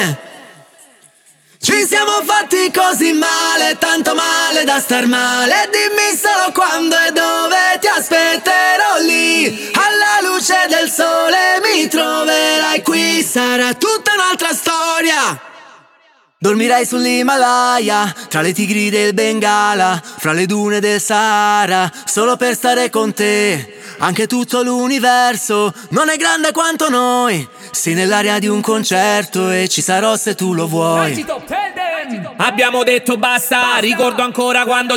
Ci siamo fatti così male, tanto male da star male. Dimmi solo quando e dove ti aspetterò lì. Alla luce del sole mi troverai qui. Sarà tutta un'altra storia. Dormirai sull'Himalaya, tra le tigri del Bengala, fra le dune del Sahara, solo per stare con te. Anche tutto l'universo non è grande quanto noi. Sei nell'aria di un concerto e ci sarò se tu lo vuoi. Abbiamo detto basta, ricordo ancora quando